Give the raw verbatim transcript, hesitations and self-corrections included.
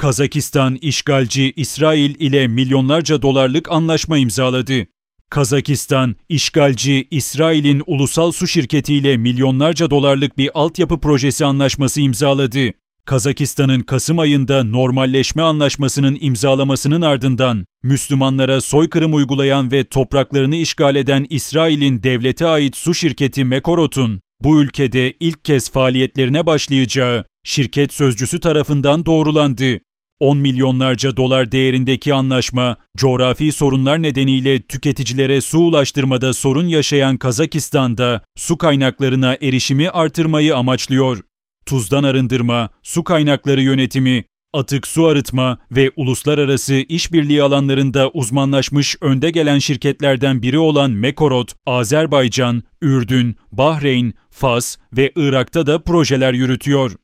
Kazakistan, işgalci İsrail ile milyonlarca dolarlık anlaşma imzaladı. Kazakistan, işgalci İsrail'in ulusal su şirketiyle milyonlarca dolarlık bir altyapı projesi anlaşması imzaladı. Kazakistan'ın Kasım ayında normalleşme anlaşmasının imzalamasının ardından Müslümanlara soykırım uygulayan ve topraklarını işgal eden İsrail'in devlete ait su şirketi Mekorot'un bu ülkede ilk kez faaliyetlerine başlayacağı şirket sözcüsü tarafından doğrulandı. on milyonlarca dolar değerindeki anlaşma, coğrafi sorunlar nedeniyle tüketicilere su ulaştırmada sorun yaşayan Kazakistan'da su kaynaklarına erişimi artırmayı amaçlıyor. Tuzdan arındırma, su kaynakları yönetimi, atık su arıtma ve uluslararası işbirliği alanlarında uzmanlaşmış önde gelen şirketlerden biri olan Mekorot, Azerbaycan, Ürdün, Bahreyn, Fas ve Irak'ta da projeler yürütüyor.